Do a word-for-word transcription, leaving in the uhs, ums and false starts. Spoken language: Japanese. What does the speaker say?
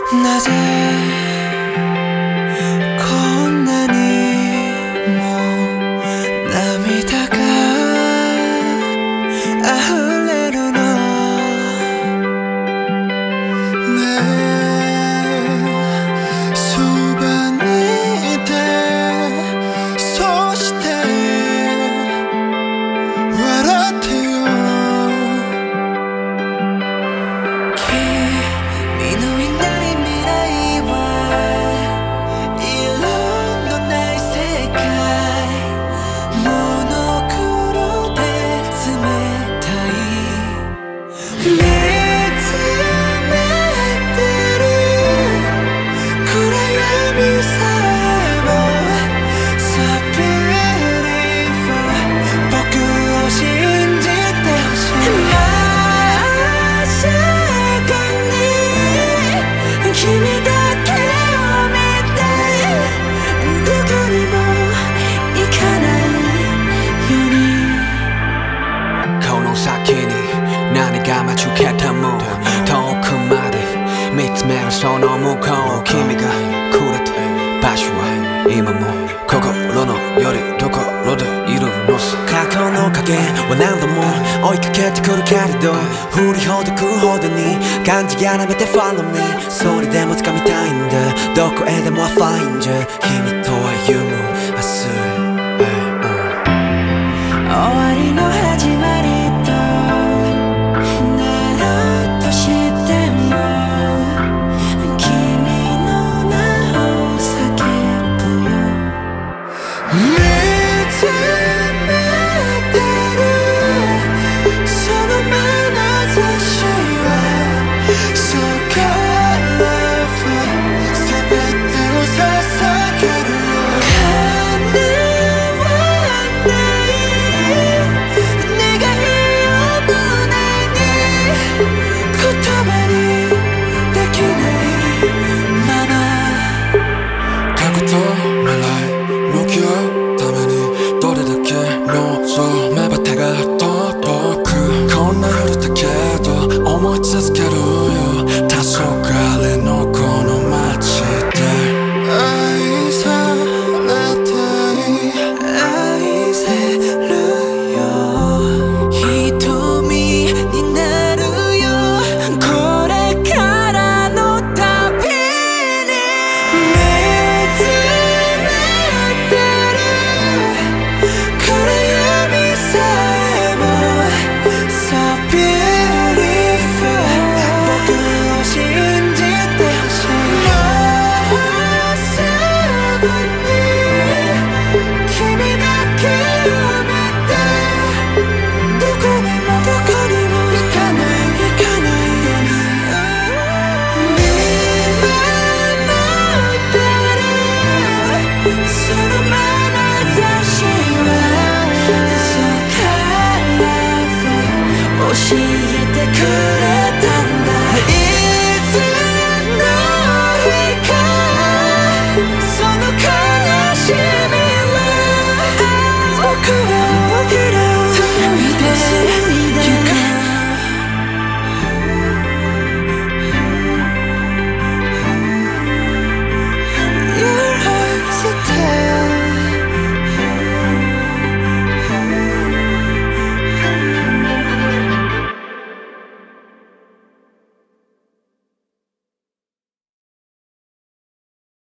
なぜこんなにも涙が溢れるのねえそばにいてそして笑ってよ君のいない何が待ち受けても遠くまで見つめるその向こう君がくれた場所は今も心のよりどころでいるのさ過去の影は何度も追いかけてくるけれど振りほどくほどに感じやらめて Follow me それでも掴みたいんだどこへでも I find you 君と歩む